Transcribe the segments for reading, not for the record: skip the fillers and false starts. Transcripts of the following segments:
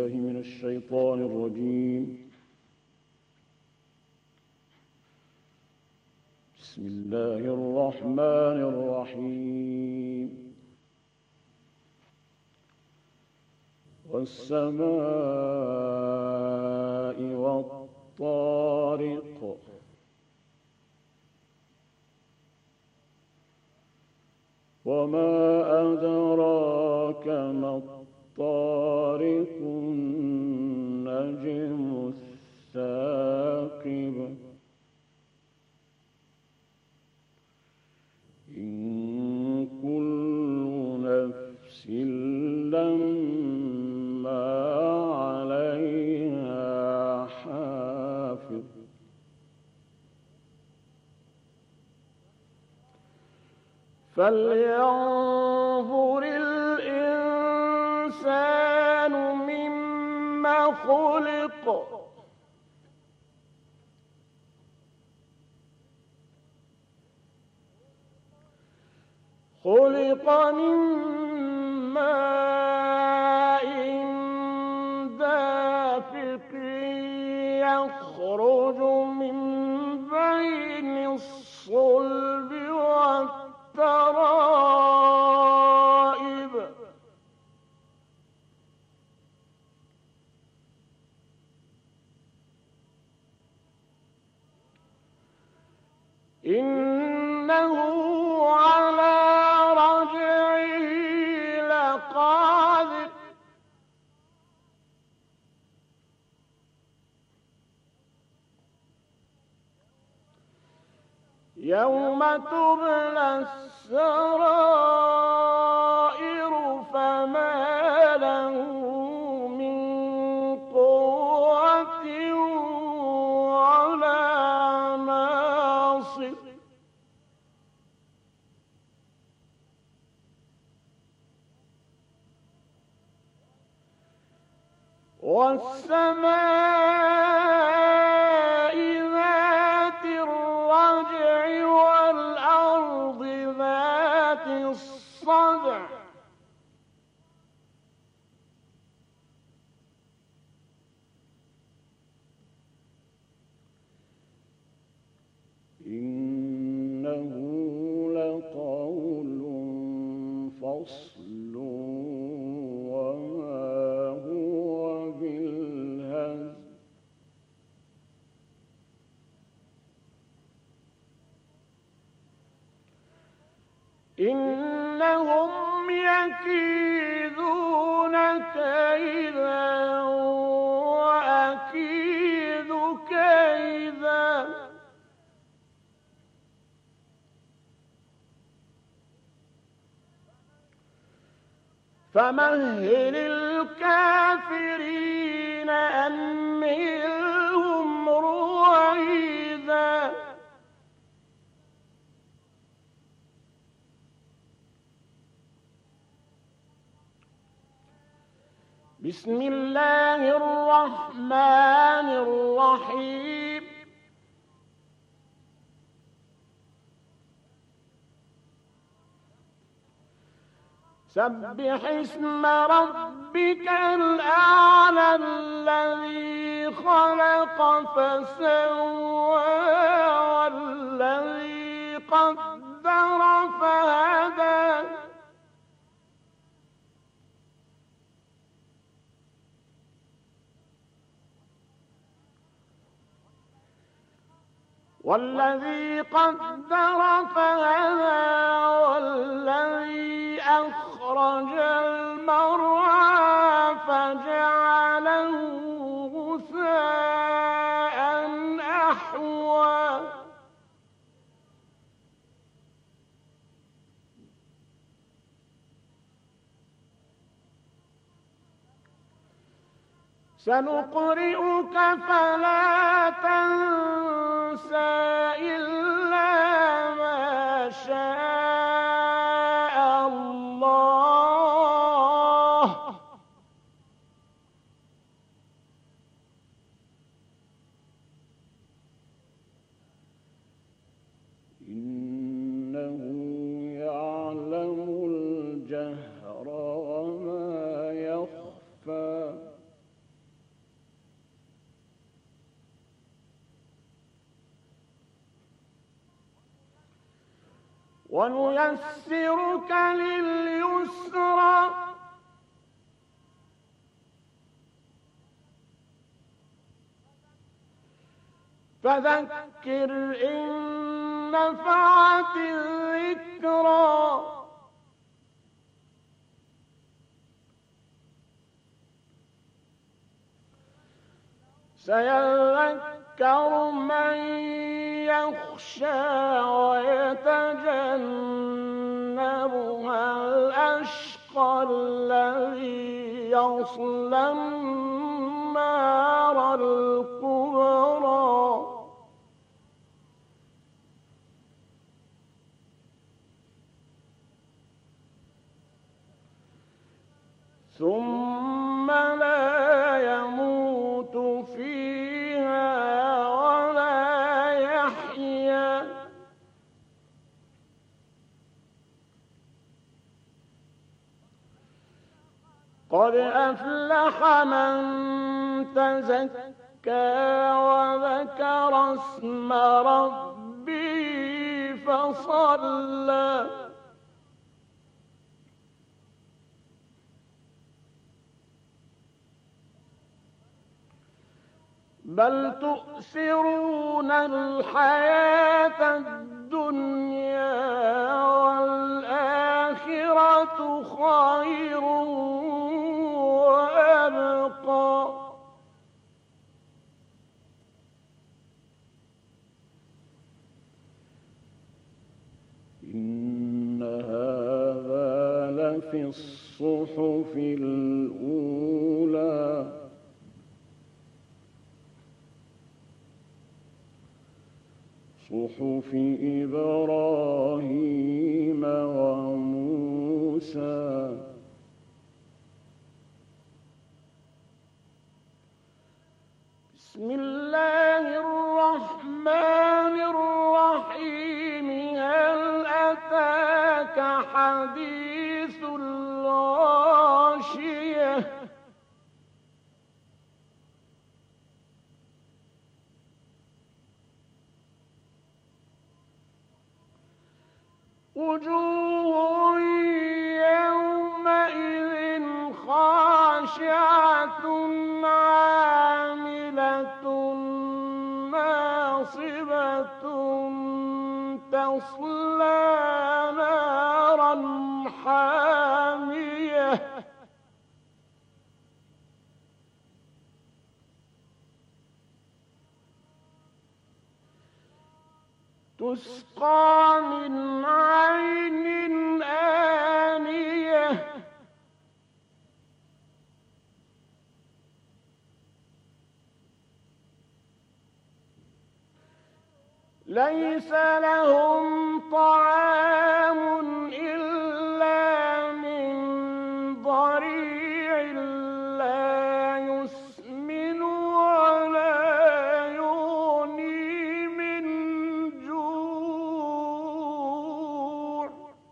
بالله من الشيطان الرجيم. بسم الله الرحمن الرحيم. والسماء والطارق وما أدراك ما الطارق النجم الثاقب إن كل نفس لما عليها حافظ فلينظر الإنسان مما خلق خلق من ماء دافق يخرج من بين الصلب والترائب إنه على رجعه لقادر يوم تبلى السرائر فما له من قوة ولا ناصر والسماء ذات الرجع والأرض ذات الصدع إنه لقول فصل وما هو بالهزل إنهم يكيدون كيدا وأكيد كيدا فمهل الكافرين أمهلهم رويدا بسم الله الرحمن الرحيم سبح اسم ربك الأعلى الذي خلق فسوى والذي قدر فهدى والذي قدر فهدى والذي أخرج المرعى فجعله غثاء أحوى سنقرئك فلا تنسى إلا ما شاء الله إنه يعلم الجهر وما يخفى ونيسرك لليسرى فذكر إن نفعت الذكرى سيذكر من يخشى ويتجنبها الأشقى الذي يصلى النار الكبرى ثم لا يموت فيها ولا يحيا قد أفلح من تزكى وذكر اسم ربه فصلى بل تؤثرون الحياة الدنيا والآخرة خير وأبقى إن هذا لفي الصحف الأولى صحف إبراهيم وموسى بسم الله الرحمن الرحيم هل أتاك حديث الغاشية وجوه يومئذ خاشعة عاملة ناصبة تصلى نارا حامية تسقى من عين آنية ليس لهم طعام إلا من ضريع لا يسمن ولا يغني من جوع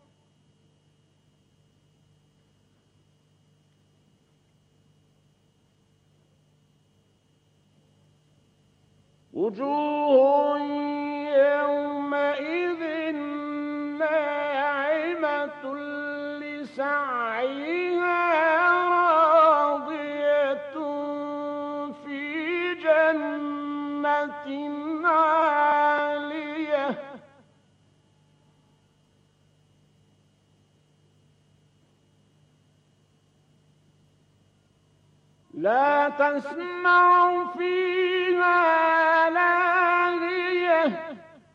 وجوه يومئذ ناعمة لسعيها راضية في جنة عالية لا تسمع فيها لاغية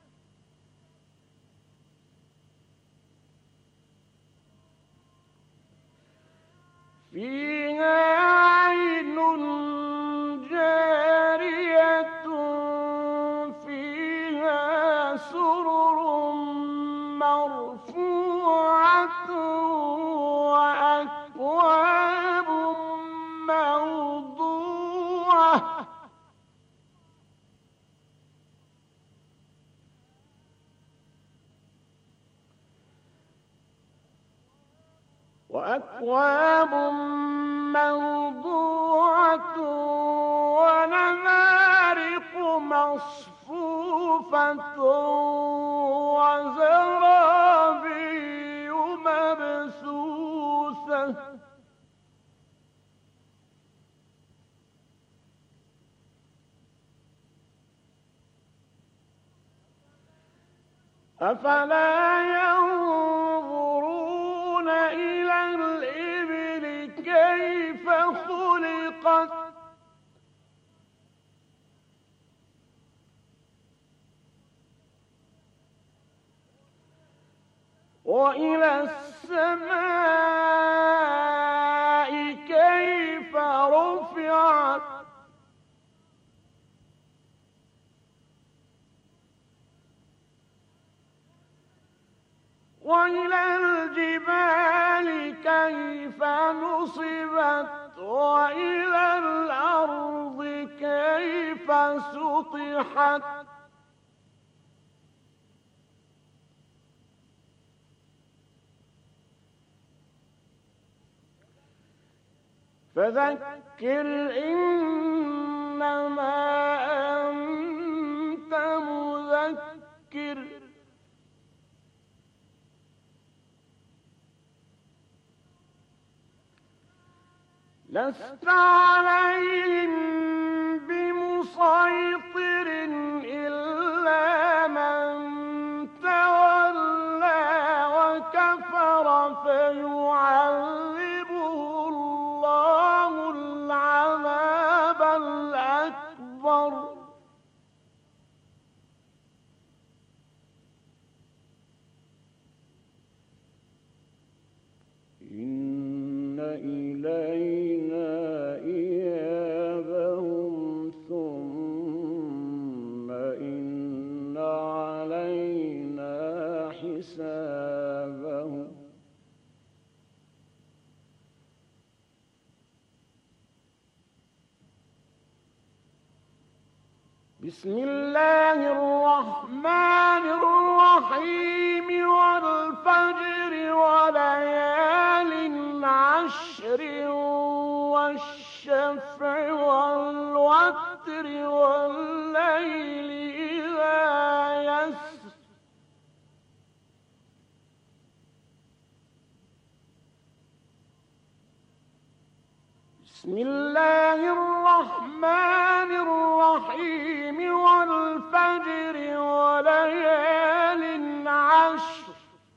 فيها عين جارية فيها سرر مرفوعة وأكواب موضوعة موضوعة ونمارق مصفوفة وزرابي أفلا ينظرون إلى الإبل كيف خلقت وإلى السماء كيف رفعت وإلى الجبال كيف نصبت وإلى الأرض كيف سطحت فذكر إنما أنت مذكر لست عليهم بمسيطر إلا من تولى وكفر فيعذبه الله العذاب الأكبر إن إلينا إيابهم ثم إن علينا حسابهم بسم الله الرحمن الرحيم والفجر وليال عشر والشفع والوتر والليل إذا يسر بسم الله الرحمن الرحيم والفجر وليال عشر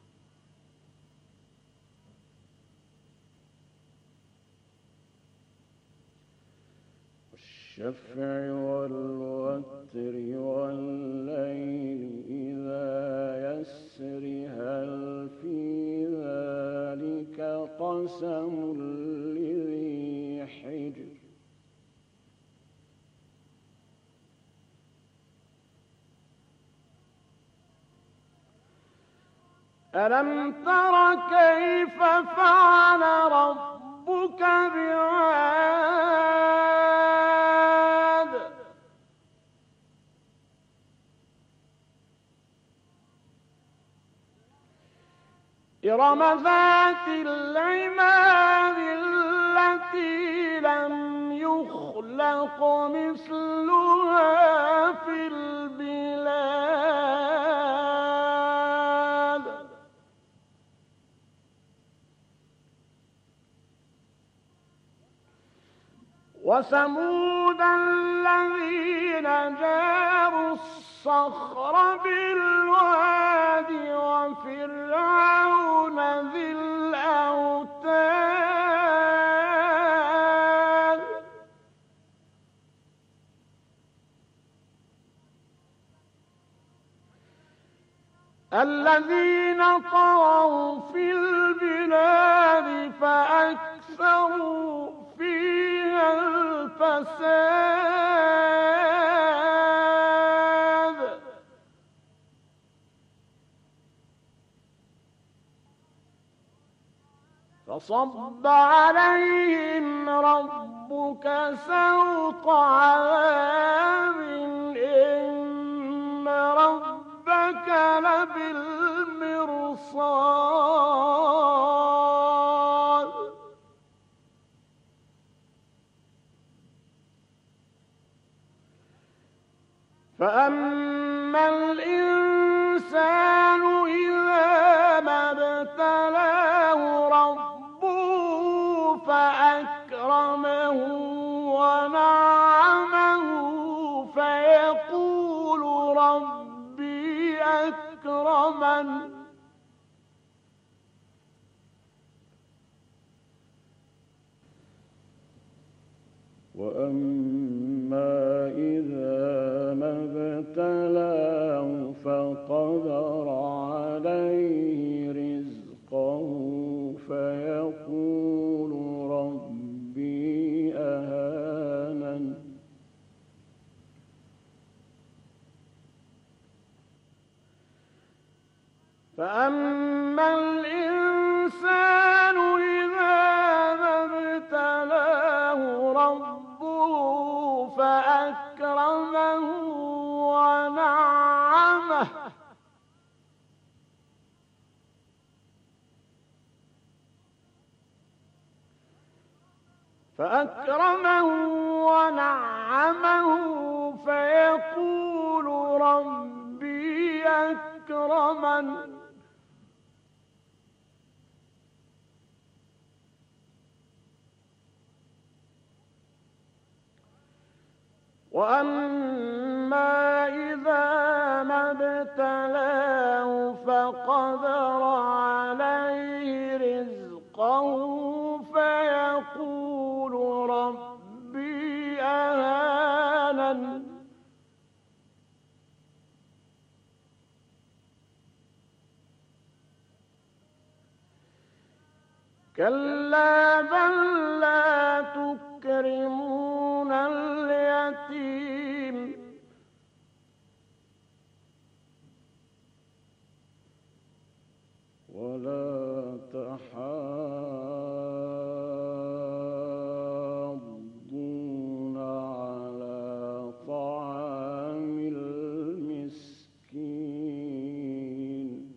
والشفع والوتر والليل إذا يسر هل في ذلك قسم لذي حجر ألم تر كيف فعل ربك بعاد إرم ذات العماد التي لم يخلق مثلها في البلاد وثمود الذين جابوا الصخر بالواد وفرعون ذي الأوتاد الذين طغوا في البلاد فأكثروا فيها الفساد فصب عليهم ربك سوط عذاب إن ربك لبالمرصاد فأما الإنسان إذا ما ابتلاه ربه فأكرمه ونعمه فيقول ربي أكرمن وأما إذا ما ابتلاه فقدر عليه رزقه فيقول ربي أهانن فأما الإنسان إذا ما ابتلاه ربه فأكرمه ونعمه فيقول ربي أكرمن وأما إذا ما ابتلاه فقدر عليه رزقه فيقول ربي أهانن كلا بل لا تكرمون اليتيم ولا تحاضون على طعام المسكين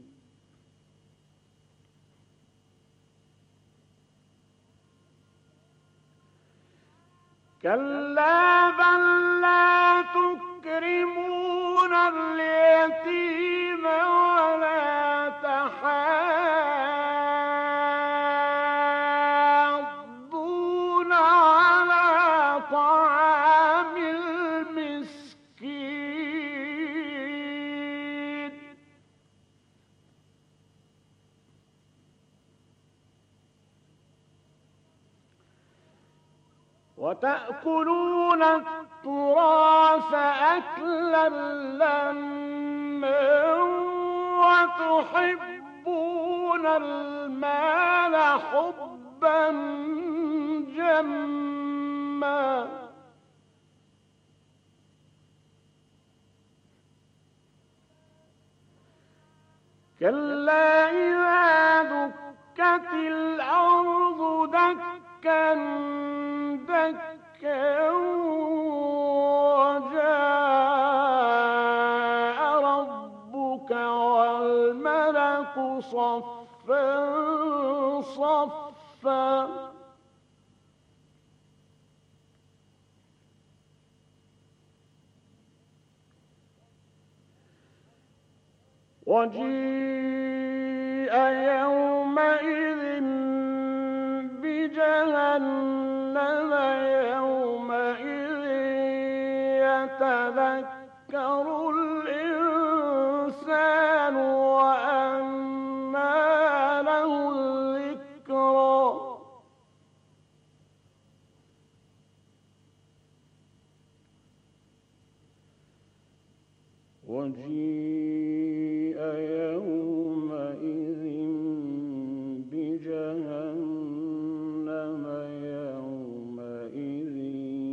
كلا بل لا تكرمون اليتيم ولا تحاضون على طعام المسكين وتأكلون التراث أكلا لما وتحبون المال حبا جما كلا إذا دكت الأرض دكا دكا وجاء ربك والملك صفا صفا وجيء يومئذ بجهنم يومئذ يتذكر الإنسان وأنى له الذكرى وجيء يومئذ بجهنم يومئذ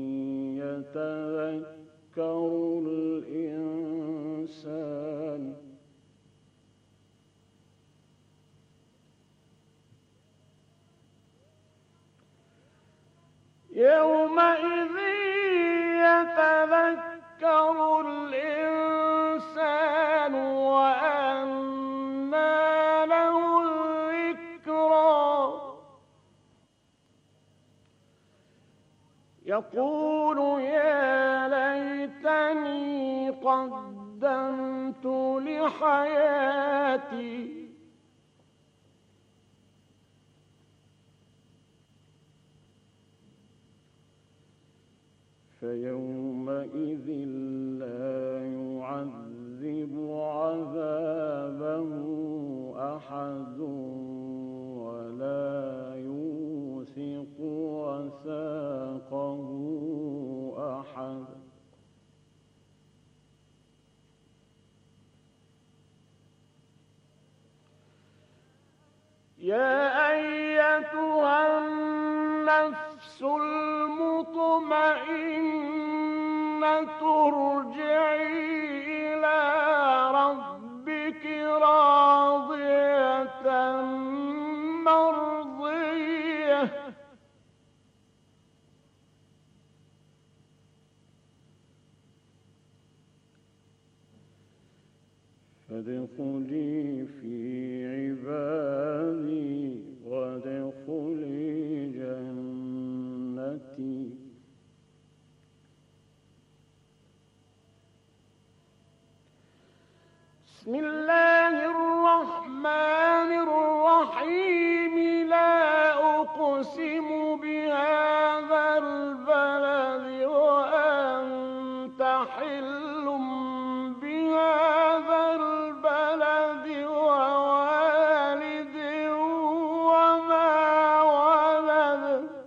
يتذكر الإنسان يومئذ يتذكر الإنسان وأنى له الذكرى يقول يا ليتني قدمت لحياتي فيومئذ لا يعذب عذابه أحد ولا يوثق وثاقه ترجعي إلى ربك راضية مرضية فادخلي في عبادي وادخلي جنتي. بسم الله الرحمن الرحيم. لا أقسم بهذا البلد وأنت حل بهذا البلد ووالد وما ولد.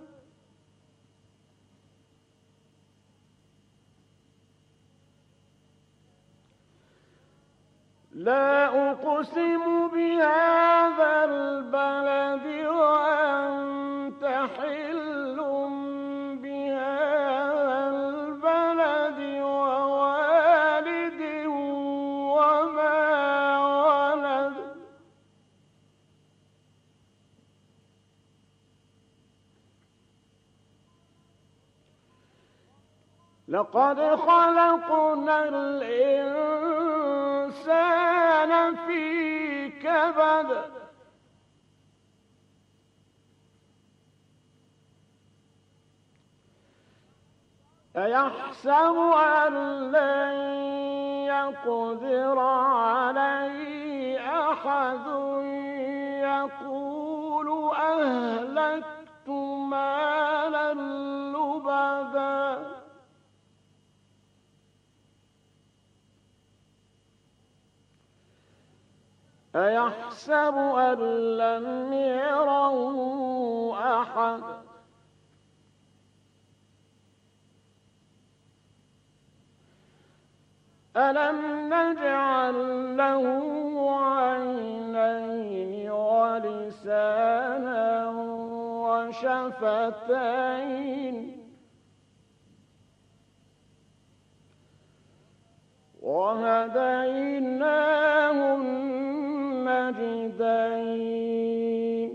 لا أقسم بهذا البلد وأنت حل بهذا البلد ووالد وما ولد. لقد خلقنا الإنسان في كبد. أيحسب أن لن يقدر عليه أحد يقول أهلكت مالا لبدا. أيحسب أن لم يره أحد ألم نجعل له عينين ولسانا وشفتين وهديناه النجدين.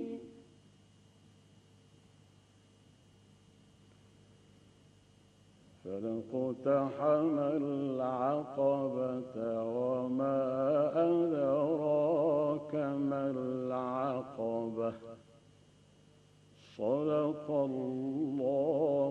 فلاقتحم العقبة وما أدراك ما العقبة. صدق الله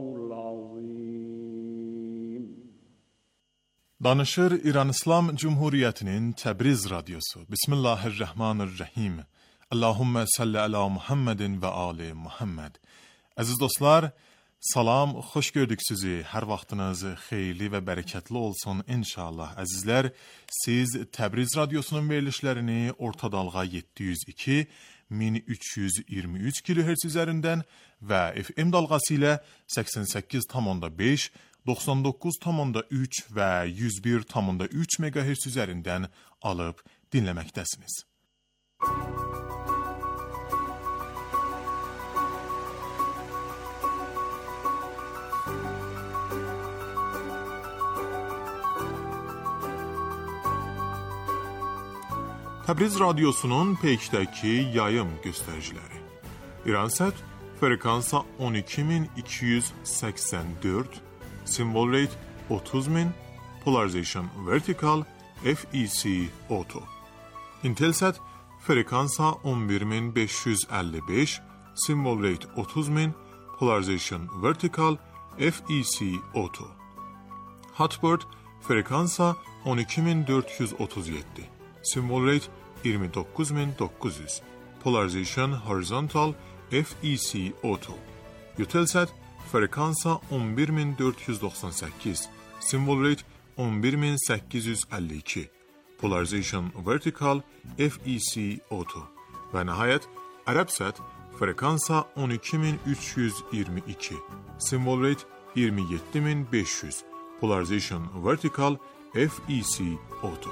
العظيم. Danışır İran İslam Cumhuriyeti'nin Təbriz Radyosu. Bismillahirrahmanirrahim. Allahümme salli ala Muhammedin ve ali Muhammed. Aziz dostlar, salam, xoş gördük sizi. Hər vaxtınız xeyirli və bərəkətli olsun inşallah. Əzizlər, siz Təbriz Radyosunun verilişlərini Orta Dalğa 702 1323 kHz üzərindən və FM dalğası ilə 88,5, 99,3 və 101,3 MHz üzərindən alıb dinləməkdəsiniz. Təbriz Radyosu'nun peykdəki yayım göstəriciləri. İransat frekansa 12284, symbol rate 30000, polarization vertical, FEC auto. Intelsat frekansa 11555, symbol rate 30000, polarization vertical, FEC auto. Hotbird frekansa 12437, symbol rate 29900, polarization horizontal, FEC auto. Eutelsat frekansa 11498, symbol rate 11852, polarization vertical, FEC auto. Ve nihayet Arabsat frekansa 12322, symbol rate 27500, polarization vertical, FEC auto.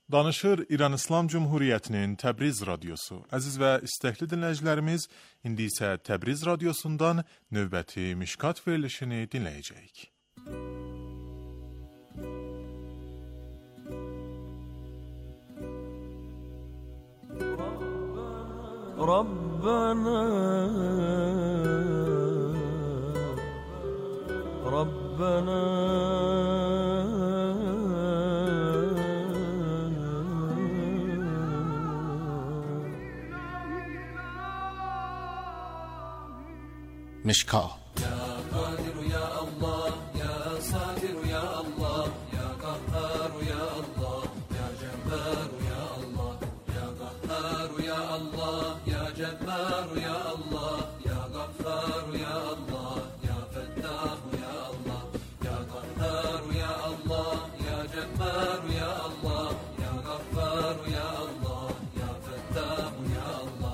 Danışır İran İslam Cumhuriyyətinin Təbriz radiosu. Əziz və istəkli dinləyicilərimiz, indi isə Təbriz radiosundan növbəti Mişkat verilişini dinləyəcəyik. Rabbana مشکات Ya Kadir ya Allah, ya Sadir ya Allah, ya Kahhar ya Allah, ya Cebbar ya Allah, ya Kahhar ya Allah, ya Cebbar ya Allah, ya Ghaffar ya Allah, ya Fettah ya Allah, ya Kahhar ya Allah, ya Cebbar ya Allah, ya Ghaffar ya Allah, ya Fettah ya Allah.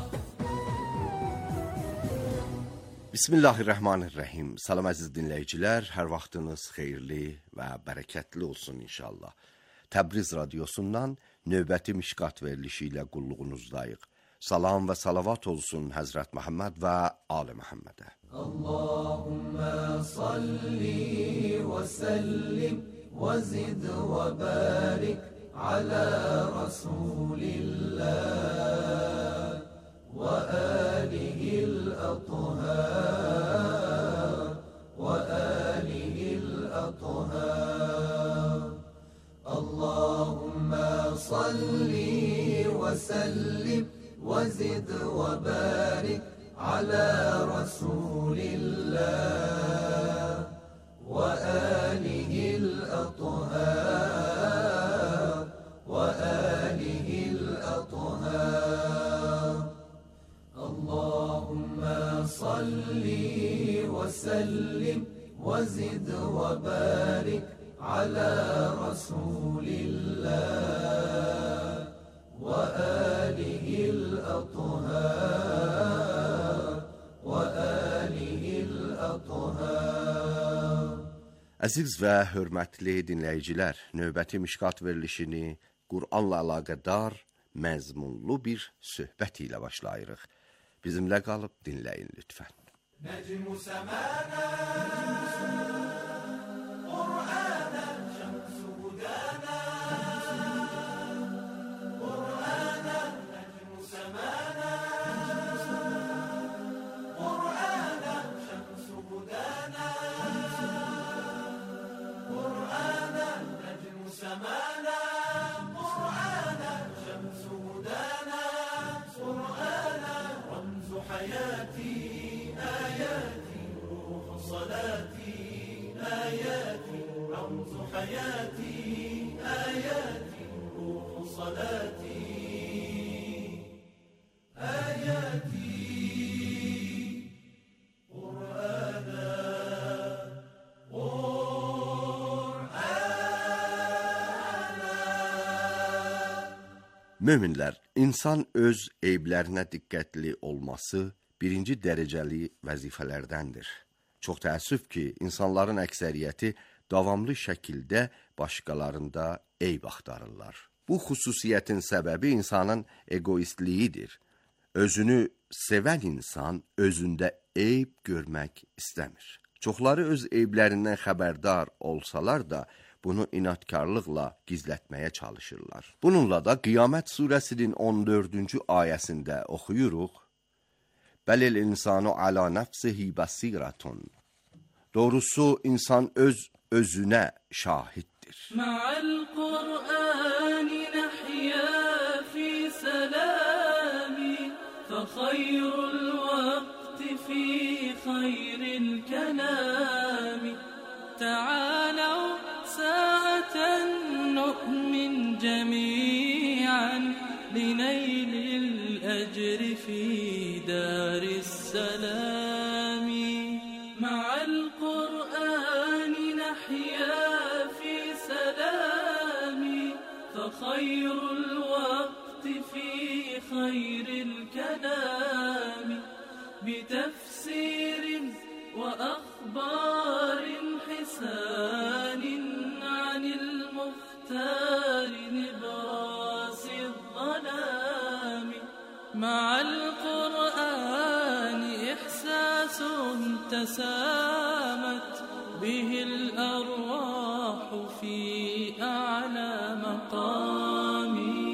Bismillahirrahmanirrahim. Salam əziz dinləyicilər, hər vaxtınız xeyirli və bərəkətli olsun inşallah. Təbriz radiosundan növbəti Mişkat verilişi ilə qulluğunuzdayıq. Salam və salavat olsun Həzrət Məhəmməd və Ali Məhəmmədə. Allahümme salli və səllim və zid və barik alə Rasulillah və əlihil əthhar və əlihil əthhar. Allahümme salli və səllim və zid və barik alə Rasulillah və əlihil əthhar və əlihil əthhar. Allahümme salli və səllim və zid və barik alə Rasulillah və əlihil əthhar və əlihil əthhar. Əziz və hörmətli dinləyicilər, növbəti Mişkat verilişini Qur'anla əlaqədar məzmunlu bir söhbət ilə başlayırıq. Bizimlə qalıb dinləyin lütfən. Necm-u semana Qur'ana şemsu hudana Qur'ana necm-u semana Qur'ana şemsu hudana Qur'ana necm-u semana Qur'ana şemsu hudana Qur'ana ramzu hayati آياتي روح صلاتي آياتي رمز حياتي آياتي روح صلاتي آياتي قرآنا Möminlər, insan öz eyblərinə diqqətli olması birinci dərəcəli vəzifələrdəndir. Çox təəssüf ki, insanların əksəriyyəti davamlı şəkildə başqalarında eyb axtarırlar. Bu xüsusiyyətin səbəbi insanın egoistliyidir. Özünü sevən insan özündə eyb görmək istəmir. Çoxları öz eyblərindən xəbərdar olsalar da, bunu inatkarlıqla gizlətməyə çalışırlar. Bununla da Qiyamət surəsinin 14-cü ayəsində oxuyuruq. Bəlil insanu ala nəfsihi bəsiratun. Doğrusu insan özünə şahiddir. Ma'al Qur'ani nahya fi salami fa khayrul vaqti fi khayril kalami ta'alaw sa'atan nu'min jami'an linaylil ajri fi دار السلام مع القرآن نحيا في سلام فخير الوقت في خير الكلام بتفسير وأخبار حسان عن المختار نبرام تسامت به الأرواح في أعلى مقامي.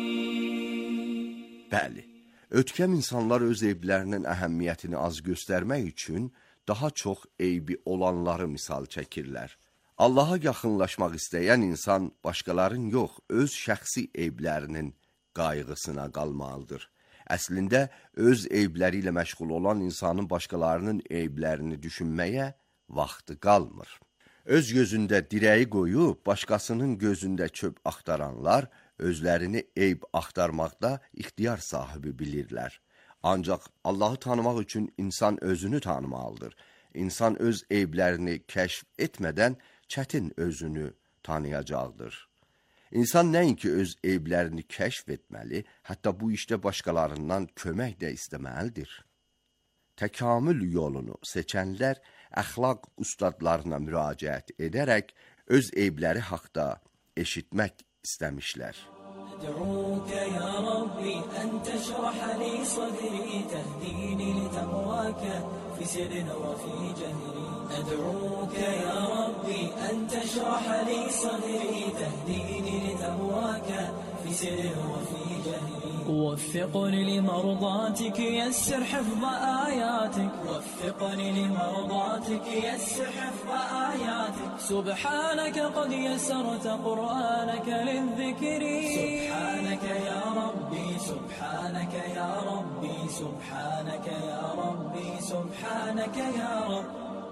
Bəli, ötkəm insanlar öz eyblərinin əhəmiyyətini az göstərmək üçün daha çox eybi olanları misal çəkirlər. Allaha yaxınlaşmaq istəyən insan başqaların yox, öz şəxsi eyblərinin qayğısına qalmalıdır. Əslində, öz eybləri ilə məşğul olan insanın başqalarının eyblərini düşünməyə vaxtı qalmır. Öz gözündə dirəyi qoyub, başqasının gözündə çöp axtaranlar, özlərini eyb axtarmaqda ixtiyar sahibi bilirlər. Ancaq Allahı tanımaq üçün insan özünü tanımalıdır. İnsan öz eyblərini kəşf etmədən çətin özünü tanıyacaqdır. İnsan nəinki öz eyblərini kəşf etməli, hətta bu işdə başqalarından kömək də istəməlidir. Təkamül yolunu seçənlər əxlaq ustadlarına müraciət edərək öz eybləri haqda eşitmək istəmişlər. أدعوك يا ربي أن تشرح لي صدري تهديني لتقواك في سر وفي جهري. أدعوك يا ربي أن تشرح لي صدري تهديني لتقواك في سر وفي جهري. وفقني لمرضاتك يسر حفظ آياتك. وفقني لمرضاتك يسر حفظ آياتك. سبحانك قد يسرت قرآنك للذكر. سبحانك يا ربي سبحانك يا ربي سبحانك يا ربي سبحانك يا رب.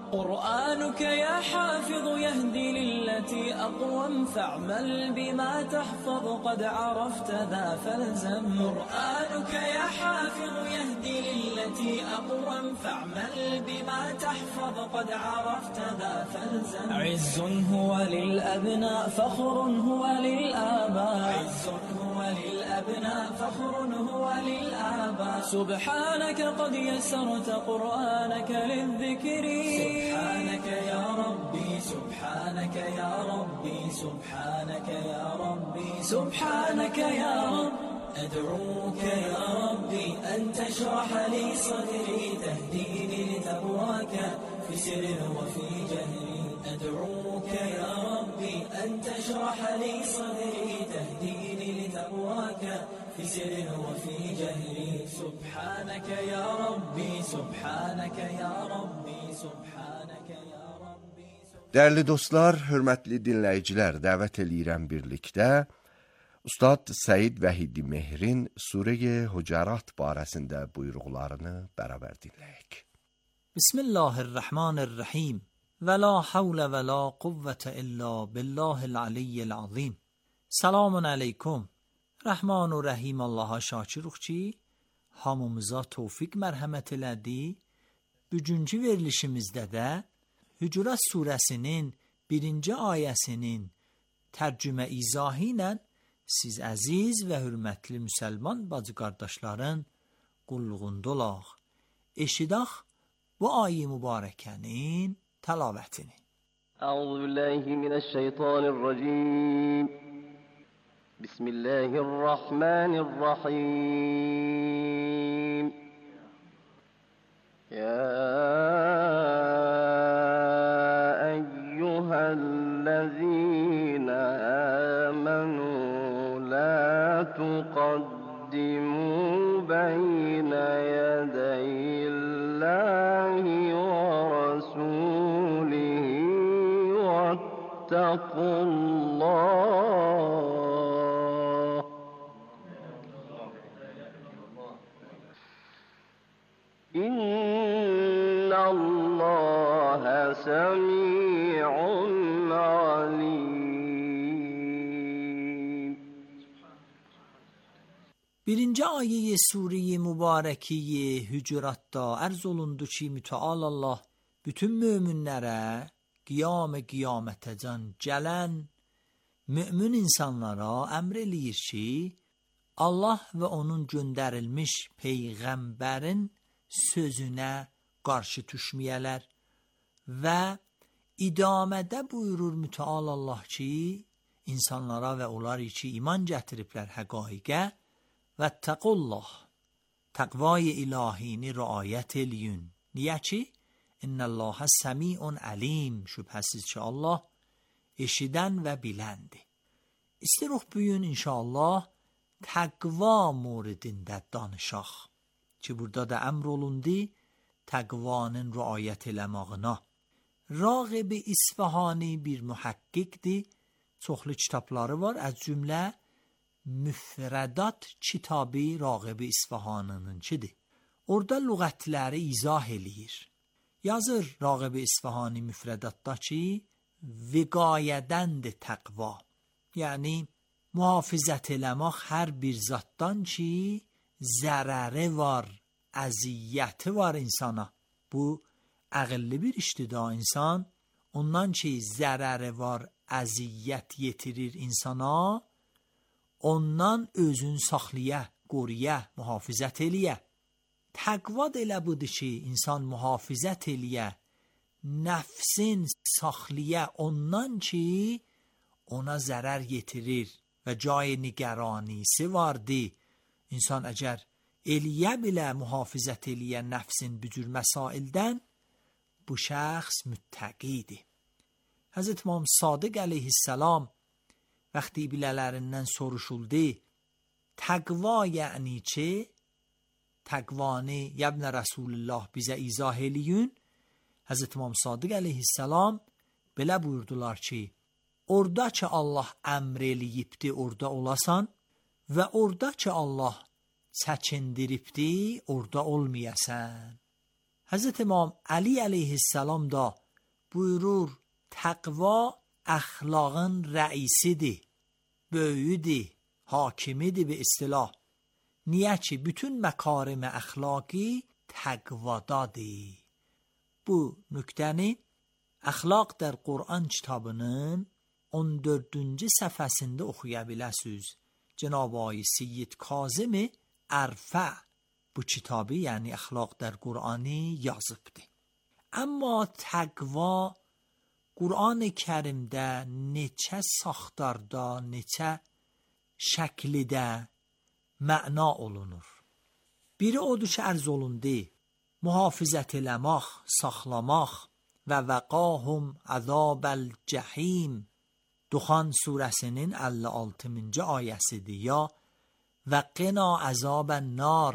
قرآنك يا حافظ يهدي للتي أقوم فاعمل بما تحفظ قد عرفت ذا فالزم. قرآنك يا حافظ يهدي للتي أقوم فاعمل بما تحفظ قد عرفت ذا فالزم. عز هو للأبناء فخر هو للآباء. عز هو للأبناء فخر هو للآباء. سبحانك قد يسرت قرآنك للذكر. سبحانك يا ربي سبحانك يا ربي سبحانك يا ربي سبحانك يا رب. أدعوك يا ربي أن تشرح لي صدري تهديني لتقواك في سر وفي جهري. أدعوك يا ربي أن تشرح لي صدري تهديني لتقواك في سر وفي جهري. سبحانك يا ربي سبحانك يا ربي سبحانك يا ربي. Dəyərli dostlar, hörmətli dinləyicilər, dəvət eləyirəm birlikdə Ustad Səid Vəhidi Mehrin Surə-i Hucurat barəsində buyruqlarını bərabər dinləyək. Bismillahirrahmanirrahim. Və la havlə və la quvvətə illa billahil aliyyil azim. Selamun aleykum. Rəhman və Rəhim Allaha şakiruq ki, hamımıza tövfiq mərhəmət elədi. Bugünkü verilişimizdə də Hucurat surəsinin 1-ci ayəsinin tərcümə izahı ilə siz əziz və hörmətli müsəlman bacı qardaşların qulluğunda olaq. Eşidək bu ayi mübarəkənin təlavətini. Euzubillahimineşşeytanirracim. Bismillahirrahmanirrahim. Ya eyyühellezine amenu la tuqaddimu beyne yedeyillahi ve rasulihi vettekullah. İnnallâhe semî'un alim. Birinci ayə-i Sure-i Mübarəki Hucuratda ərz olundu ki, Mütəal Allah bütün möminlərə qiyamətəcən gələn mömin insanlara əmr eləyir ki, Allah və onun göndərilmiş peyğəmbərin sözünə qarşı düşməyələr və idamədə buyurur Mütəal Allah ki, insanlara və onlar ki iman gətiriblər həqaiqə vəttəqullah, təqvay ilahini riayət eləyin. Niyə ki, ان الله سمیع علیم. Şübhəsiz ki Allah eşidən və biləndir. İstiruq bugün inşallah təqva mövridində danışaq. Ki burada da əmr olundu təqvanın riayət eləmağına. Rağib İsfahani bir muhəqqqiqdir. Çoxlu kitabları var. Az cümlə Müfredat kitabı Rağib İsfahanınınkidir. Orada lüğətləri izah eləyir. Yazır Rağib İsfahani müfredatda ki viqayədəndir təqva. Yəni mühafizət eləmək hər bir zatdan ki zərəri var, əziyyəti var insana. Bu əqilli bir işdir da insan. Ondan ki zərəri var, əziyyət yetirir insana, ondan özün saxlaya, qoruya, mühafizət eləyə. Təqva da elə budur ki insan mühafizət eləyə, nəfsin saxlaya ondan ki ona zərər yetirir və cay nigaranisi vardı. İnsan əgər eləyə bilə mühafizət eləyə nəfsin bu cür məsaildən, bu şəxs müttəqidir. Həzrət İmam Sadiq əleyhissalam vəqti bilələrindən soruşuldu, təqva yəni ki, təqvanı yəbnə Rasulullah bizə izah eləyin. Həzrət İmam Sadiq əleyhissalam belə buyurdular ki, orada ki Allah əmr eləyibdi orada olasan və orada ki Allah çəkindiribdi orada olmayasan. Həzrət İmam Ali əleyhissalam da buyurur, təqva əxlaqın rəisidir, böyüdür, hakimidir bir istilah. Niyə ki bütün məkarim əxlaqi təqvadadır. Bu nüktəni Əxlaq der Quran kitabının 14-cü səhifəsində oxuya biləsiniz. Cənab-ı Seyyid Kazım Ərfə bu kitabı, yəni Əxlaq der Qur'anı yazıbdır. Amma təqva Qur'an-ı Kərimdə neçə saxtarda, neçə şəklidə məna olunur. Biri odur ki, ərz olundu, mühafizət eləmək, saxlamaq və vəqahum əzabəl cəhim. Duxan surəsinin 56-cı ayəsidir ya və qina əzabən nar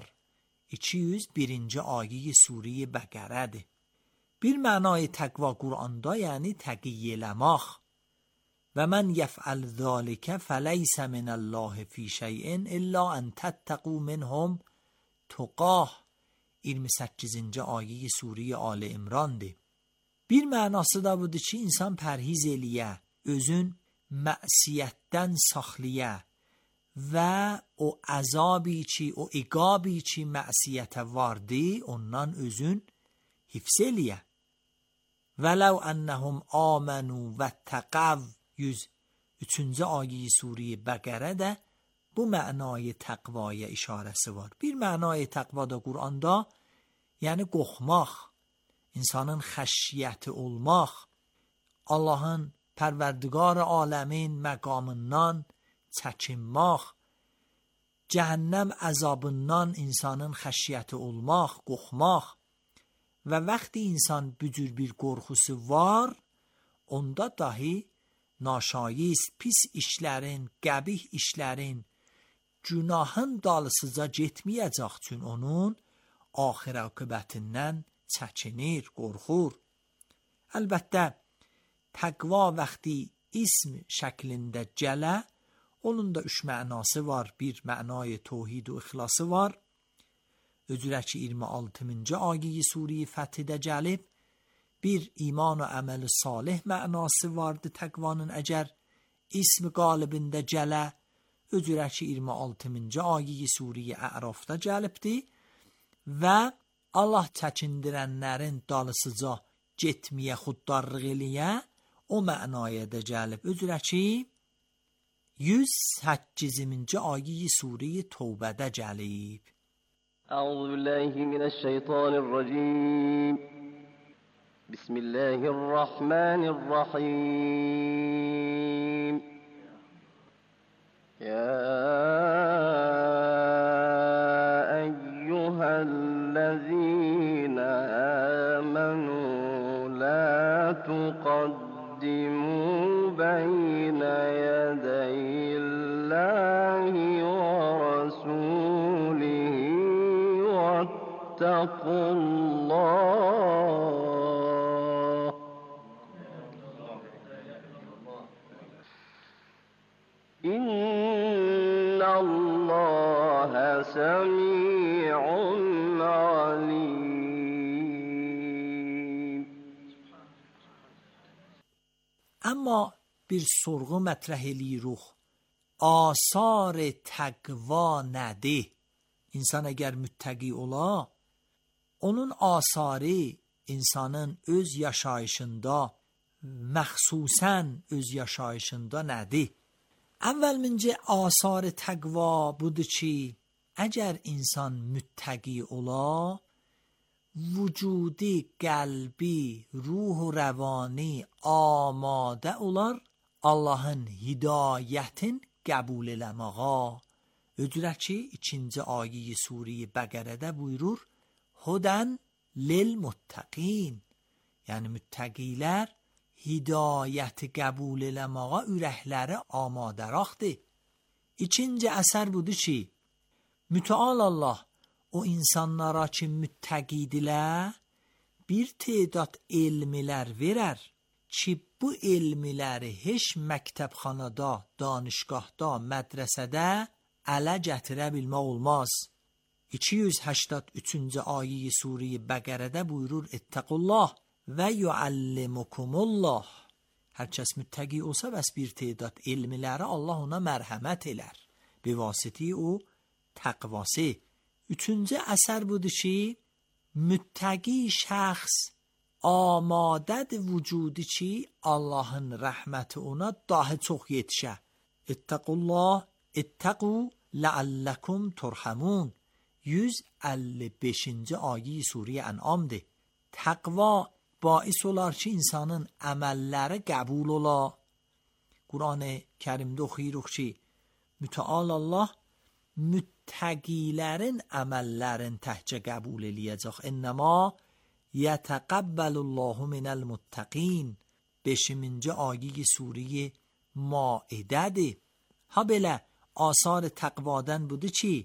201-ci ayə Surə Bəqərədir. Bir mənayı təqva Qur'anda yəni təqiyyə eləmək. Və mən yəf'əl zəlikə fəleysə minəllahi fi şeyin illə ən təttəqu minhum tuqah 28-ci ayə Surə Ali İmrandır. Bir mənası da budur ki, insan pərhiz eləyə, özün mə'siyyətdən saxlaya və o əzabi ki, o iqabi ki mə'siyyətə vardı, ondan özün hifz eləyə. Vələv ənəhum amanu və təqəv 103-cü ayə Surə Bəqərədə bu mənayı təqvaya işarəsi var. Bir mənayı təqva da Qur'anda yəni qorxmaq, insanın xəşiyyəti olmaq, Allahın Pərverdigar aləmin məqamından çəkinmək, cəhənnəm əzabından insanın xəşiyyəti olmaq, qorxmaq və vaxtı insan bu cür bir qorxusu var, onda dahi naşayist, pis işlərin, qəbih işlərin, günahın dalısıca getməyəcək üçün onun axir aqibətindən çəkinir, qorxur. Əlbəttə, təqva vaxtı ism şəklində gələ, onun da 3 mənası var. Bir mənayı təvhid və ixlası var. Özürə ki 26-cı ayə Surə Fəthdə gəlib. Bir iman və əməl salih mənası vardı təqvanın əgər ism qalibində gələ. Özürə ki 26-cı ayə Surə Ərafda gəlibdi və Allah çəkindirənlərin dalısıca getməyə, xuddarlıq eləyə o mənaya da gəlib. Özürə ki 108-ci ayə Surə Tövbədə gəlib. Əuzu billahi minəşşeytanirracim. Bismillahirrahmanirrahim. Ya eyyuhellezine amenu تقدموا بين يدي الله ورسوله واتقوا الله إن الله سميع عليم. اما bir sorğu mətrəh eləyirik. Asar təqva nədir? İnsan əgər müttəqi ola, onun asarı insanın öz yaşayışında, məxsusən öz yaşayışında nədir? Əvvəlcə asar təqva budur ki, əgər insan müttəqi ola, vücudi, qəlbi, ruh و روانی آماده olar Allahın hidayətin qəbul eləməğa. Ödürək ki, 2-ci ayə Surə Bəqərədə buyurur, Hudən lil muttəqin. Yəni müttəqilər hidayəti qəbul eləməğa ürəkləri amadəraqdır. İkinci əsər budur ki, mütəal Allah o insanlara ki müttəqidirlər, bir tədat elmlər verər ki, bu elmləri heç məktəbxanada, danışgahda, mədrəsədə ələ gətirə bilmək olmaz. 283-cü ayə Surə Bəqərədə buyurur, İttəqullah və yuallimukumullah. Hər kəs müttəqi olsa, bəs bir tədat elmləri Allah ona mərhəmət elər. Bivasiti o təqvası. Üçüncü əsər budur ki, müttəqi şəxs amadədir vücudu ki, Allahın rəhməti ona daha çox yetişə. İttəqullah, ittəqu ləalləkum turhamun. 155-ci ayə Surə Ən'amdır. Təqva باعث olar ki, insanın əməlləri qəbul ola. Quran-ı Kərimdə oxuyuruq ki, mütəal Allah müttəqilərin əməllərin təhcə qəbul eləyəcək. İnnəmə yətəqəbbəlullahu minəl muttəqin. 5-ci ayə Surə Maidədir. Ha belə asar təqvadan budur ki,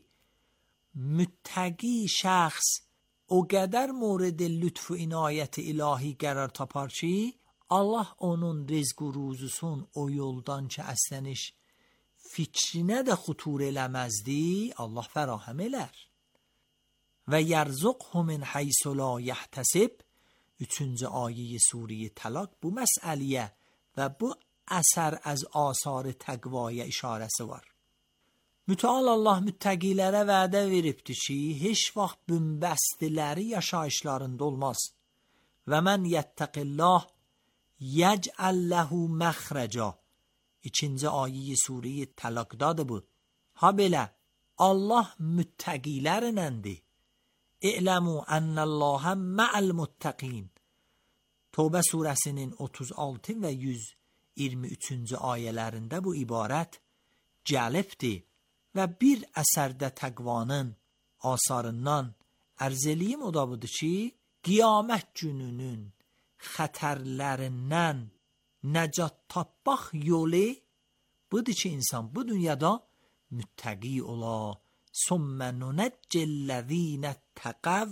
müttəqi şəxs o qədər mورد lütf و inayət ilahi qərar tapar ki, Allah onun rizq و ruzusun o yoldan ki əsliniş fikrinə də xutur eləməzdi, Allah fərahem elər. Və yərzuqhu min haysu la yəhtəsib. 3-cü ayə Surə Təlaq bu məsələyə və bu əsər az asar təqvaya işarəsi var. Mütəal Allah müttəqilərə vədə veribdir ki, heç vaxt bümbəstiləri yaşayışlarında olmaz. Və mən yəttəqillah yəcəl ləhu məxrəcə. 2-ci ayə Surə Təlaqdadır bu. Ha belə, Allah müttəqilərənəndir. İ'ləmu ənəlləhə mə'əl muttəqin. Tövbə surəsinin 36 və 123-cü ayələrində bu ibarət cəlibdir. Və bir əsərdə təqvanın asarından ərz eləyim o da budur ki, qiyamət gününün xətərlərindən nəcat tapmaq yolu budur ki, insan bu dünyada müttəqi ola. Sümmə nunəccəl-ləzīnə təqəv.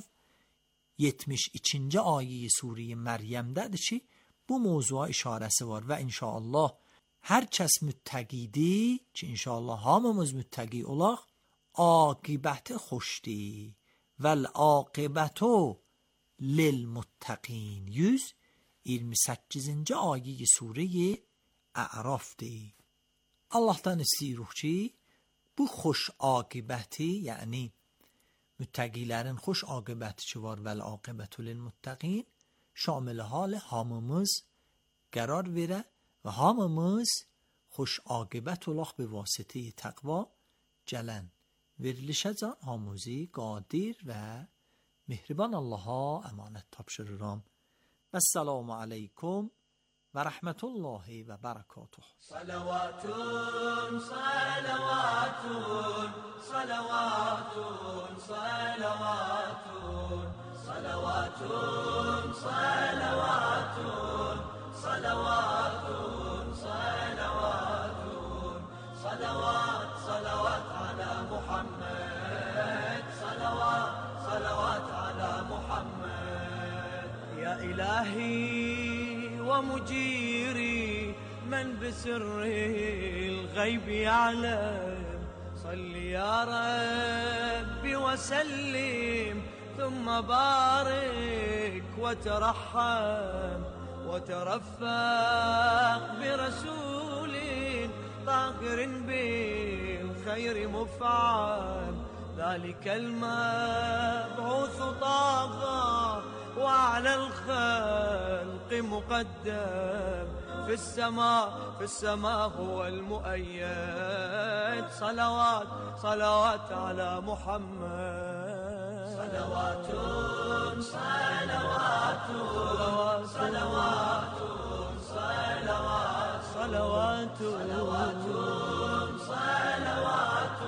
72-ci ayə Surə Məryəmdədir ki, bu mövzuya işarəsi var və inşallah hər kəs müttəqidir ki, inşallah hamımız müttəqi olaq, aqibəti xoşdur. Vəl-aqibətu lil-muttəqin. 128-ci ayə Surə Ərafdır. Allahdan istəyirik ki, bu xoş aqibəti, yəni müttəqilərin xoş aqibəti ki var, vəl-aqibətu lil-muttəqin, şamil hal hamımız qərar verə və hamımız xoş aqibət olaq به واسطه təqva gələn verilişə can hamımızı qadir və mehriban Allaha əmanət tapşırıram. Vəssalamu aleykum və rəhmətullahi və bərəkatuh. Salavatun, salavatun, salavatun, salavatun, salavatun, salavatun. إلهي ومجيري من بسر الغيب يعلم، صل يا ربي وسلم ثم بارك وترحم وترفق برسول طاهر بالخير مفعم، ذلك المبعوث طاغى وعلى الخلق مقدم، في السماء هو المؤيد، صلوات على محمد، صلوات صلوات صلوات صلوات صلوات صلوات صلوات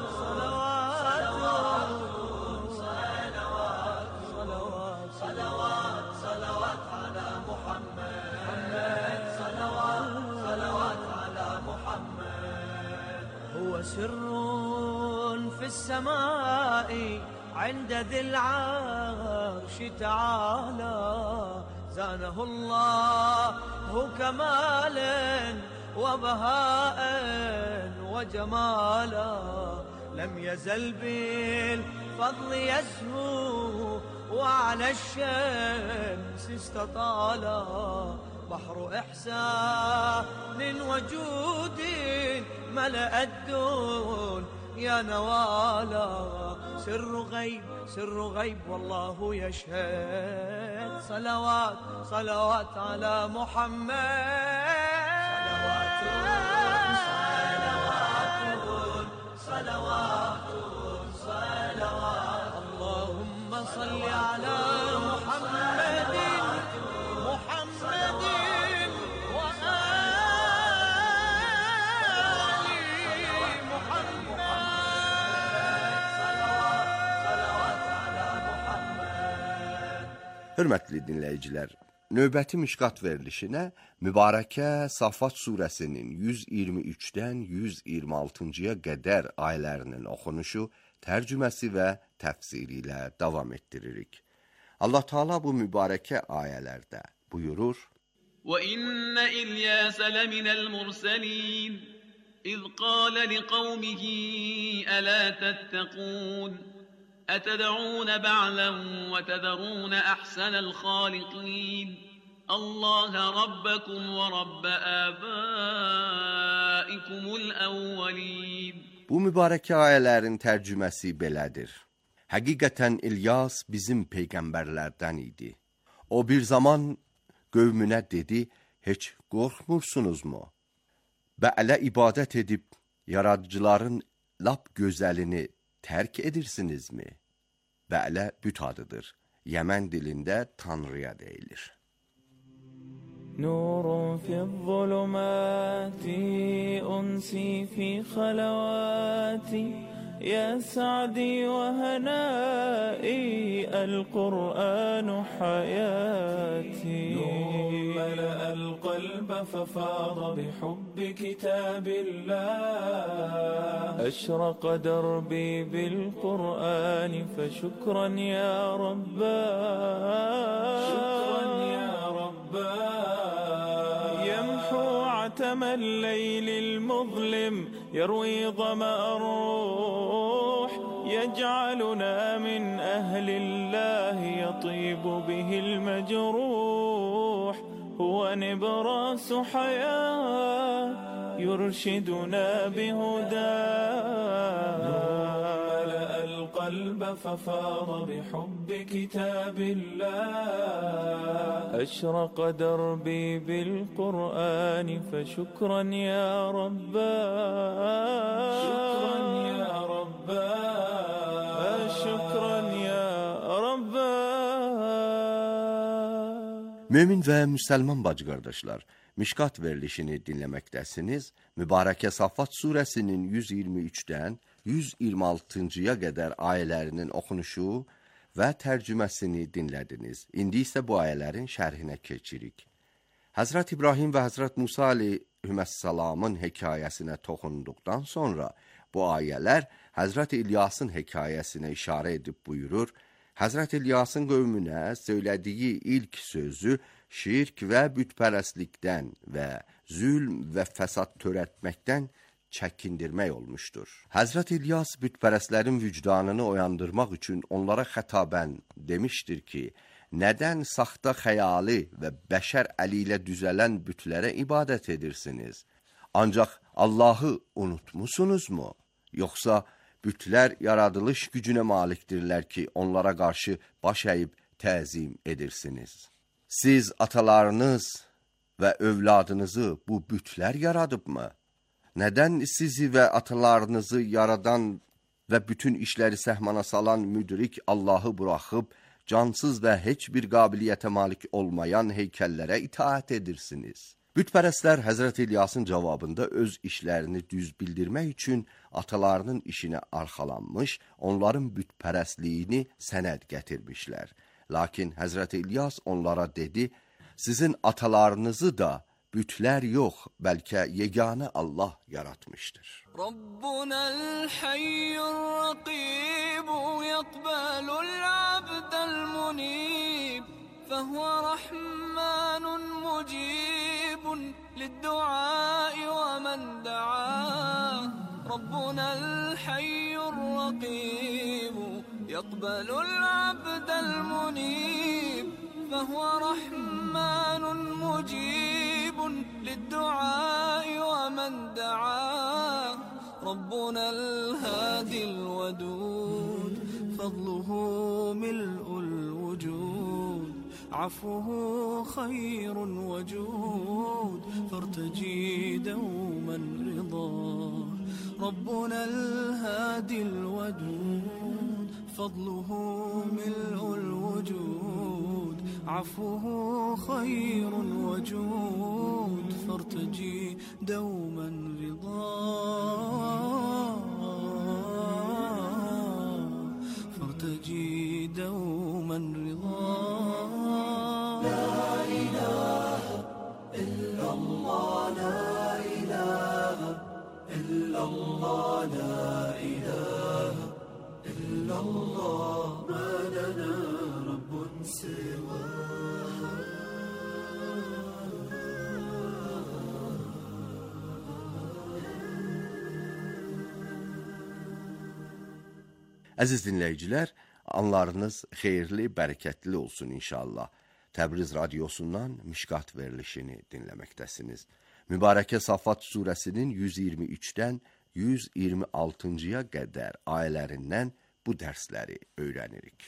صلوات على محمد، صلوات على محمد. هو سر في السماء عند ذي العرش تعالى، زانه الله كمالا وبهاء وجمالا، لم يزل بالفضل يزهو وعلى الشمس استطالا، بحر إحسان وجود ملأ الدون يا نوالا، سر غيب والله يشهد، صلوات على محمد، صلوات اللهم صل على محمد Hörmətli dinləyicilər, növbəti Mişqat verilişinə Mübarəkə Safat surəsinin 123-dən 126-ya qədər ayələrinin oxunuşu, tərcüməsi və təfsiri ilə davam etdiririk. Allah Teala bu mübarəkə ayələrdə buyurur: وَإِنَّ إِلْيَاسَ لَمِنَ الْمُرْسَلِينَ إِذْ قَالَ لِقَوْمِهِ أَلَا تَتَّقُونَ أتدعون بعلا وتذرون أحسن الخالقين الله ربكم ورب آبائكم الأولين. Bu mübarək ayələrin tərcüməsi belədir. Həqiqətən İlyas bizim peyğəmbərlərdən idi. O bir zaman qövmünə dedi, heç qorxmursunuzmu? Bə'lə ibadət edib, yaradıcıların lap gözəlini tərk edirsinizmi? Bə'lə büt adıdır. Yəmən dilində Tanrıya deyilir. نور في الظلمات أنسي في خلواتي يا سعدي وهنائي القرآن حياتي نور ملأ القلب ففاض بحب كتاب الله أشرق دربي بالقرآن فشكرا يا رباه شكرا يا رباه عتم الليل المظلم يروي ظمأ الروح يجعلنا من أهل الله يطيب به المجروح هو نبراس حياة يرشدنا بهداه ملأ القلب ففاض بحب كتاب الله أشرق دربي بالقرآن فشكرا يا رباه شكرا يا رباه شكرا يا رباه. Mömin və müsəlman bacı qardaşlar, Mişqat verilişini dinləməkdəsiniz. Mübarəkə Safat surəsinin 123-dən 126-ya qədər ayələrinin oxunuşu və tərcüməsini dinlədiniz. İndi isə bu ayələrin şərhinə keçirik. Həzrət İbrahim və Həzrət Musa əleyhissalamın hekayəsinə toxunduqdan sonra bu ayələr Həzrət İlyasın hekayəsinə işarə edib buyurur: Həzrət İlyasın qövmünə söylədiyi ilk sözü şirk və bütpərəstlikdən və zülm və fəsad törətməkdən çəkindirmək olmuşdur. Həzrət İlyas bütpərəstlərin vicdanını oyandırmaq üçün onlara xətabən demişdir ki, nədən saxta xəyali və bəşər əli ilə düzələn bütlərə ibadət edirsiniz? Ancaq Allahı unutmusunuzmu? Yoxsa bütlər yaradılış gücünə malikdirlər ki, onlara qarşı baş əyib təzim edirsiniz. Siz atalarınız və övladınızı bu bütlər yaradıbmı? Nədən sizi və atalarınızı yaradan və bütün işləri səhmana salan müdrik Allahı buraxıb, cansız və heç bir qabiliyyətə malik olmayan heykəllərə itaət edirsiniz? Bütpərəstlər Həzrət İlyasın cavabında öz işlərini düz bildirmək üçün atalarının işinə arxalanmış, onların bütpərəstliyini sənəd gətirmişlər. Lakin Həzrət İlyas onlara dedi, sizin atalarınızı da bütlər yox, bəlkə yeganə Allah yaratmışdır. Rabbunal hayyur raqib yaqbalul abdal munib فهو رحمن مجيب للدعاء ومن دعاه ربنا الحي الرقيب يقبل العبد المنيب فهو رحمن مجيب للدعاء ومن دعاه ربنا الهادي الودود فضله ملء الوجود عفوه خير وجود فارتجي دوما رضاه ربنا الهادي الودود فضله ملء الوجود عفوه خير وجود فارتجي دوما رضاه فارتجي دوما رضاه لا إله إلا الله لا إله إلا الله لا إله إلا الله ما لنا رب سواه Əziz dinləyicilər, anlarınız xeyirli, bərəkətli olsun inşallah. Təbriz radiosundan Mişkat verilişini dinləməkdəsiniz. Mübarəkə Safat surəsinin 123-dən 126-ya qədər ayələrindən bu dərsləri öyrənirik.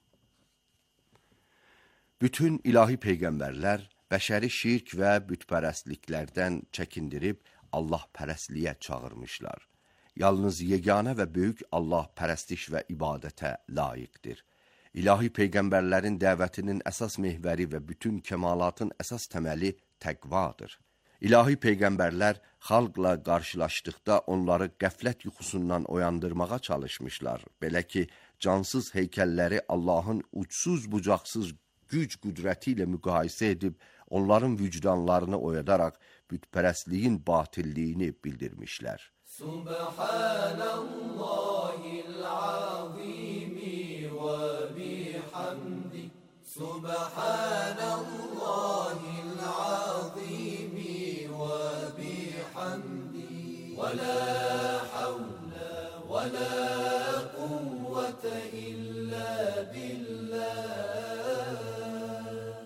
Bütün ilahi peyğəmbərlər bəşəri şirk və bütpərəstliklərdən çəkindirib Allah pərəstliyə çağırmışlar. Yalnız yeganə və böyük Allah pərəstiş və ibadətə layiqdir. İlahi peyğəmbərlərin dəvətinin əsas mehvəri və bütün kəmalatın əsas təməli təqvadır. İlahi peyğəmbərlər xalqla qarşılaşdıqda onları qəflət yuxusundan oyandırmağa çalışmışlar. Belə ki, cansız heykəlləri Allahın uçsuz bucaqsız güc qüdrəti ilə müqayisə edib, onların vicdanlarını oyadaraq bütpərəstliyin batilliyini bildirmişlər. Subhanallahil azimi ve bihamdi Subhanallahil azimi ve bihamdi Ve la havle ve la kuvvete illa billah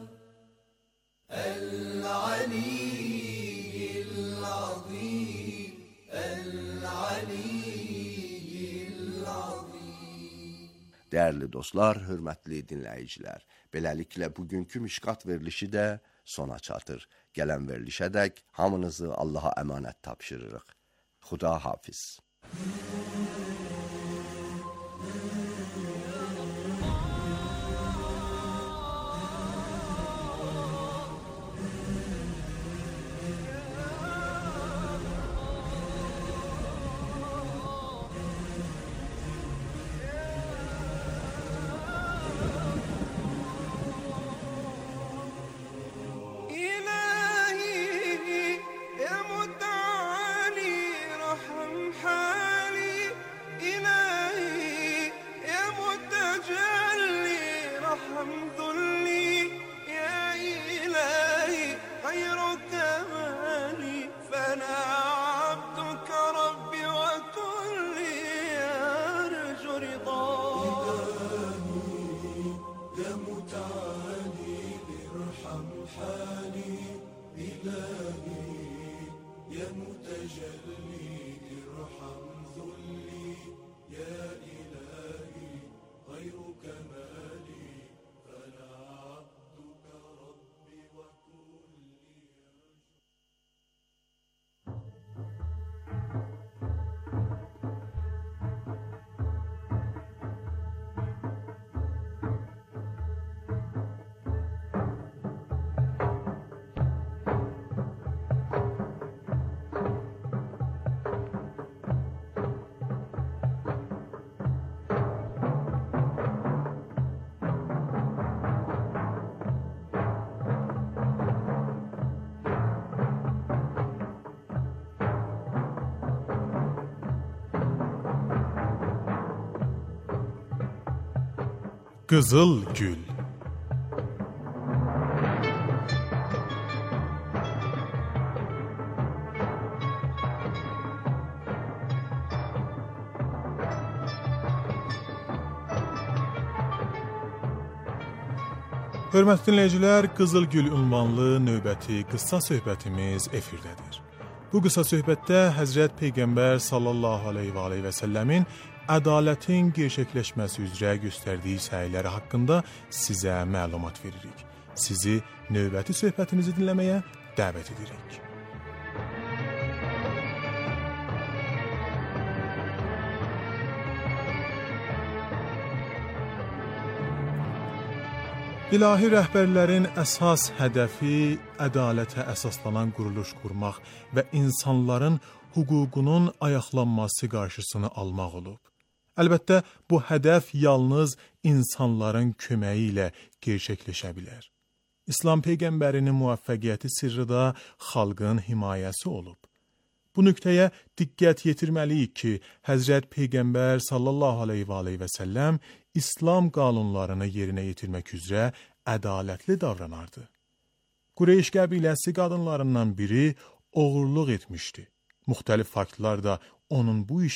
El-aliyyil azim Dəyərli dostlar, hörmətli dinləyicilər, beləliklə bugünkü Mişkat verilişi də sona çatır. Gələn verilişədək hamınızı Allaha əmanət tapşırırıq. Xuda hafiz. إلهي يا متعالي رحم حالي حالي ارحم حالي إلهي يا متجلي ارحم ذلي يا إلهي غيرك مالي فلا عبدك ربي وكلي Qızıl Gül. Hörmətli dinləyicilər, Qızıl Gül ünvanlı növbəti qıssa söhbətimiz efirdədir. Bu qıssa söhbətdə Həzrət Peyğəmbər sallallahu aleyhi və səlləmin ədalətin gerçəkləşməsi üzrə göstərdiyi səyləri haqqında sizə məlumat veririk. Sizi növbəti söhbətimizi dinləməyə dəvət edirik. İlahi rəhbərlərin əsas hədəfi ədalətə əsaslanan quruluş qurmaq və insanların hüququnun ayaqlanması qarşısını almaq olub. Əlbəttə, bu hədəf yalnız insanların köməyi ilə gerçəkləşə bilər. İslam Peyğəmbərinin müvəffəqiyyəti sirri də xalqın himayəsi olub. Bu nöqtəyə diqqət yetirməliyik ki, Həzrət Peyğəmbər sallallahu aleyhi və səlləm İslam qanunlarını yerinə yetirmək üzrə ədalətli davranardı. Qureyş qəbiləsi qadınlarından biri oğurluq etmişdi. Müxtəlif faktlar da onun bu işi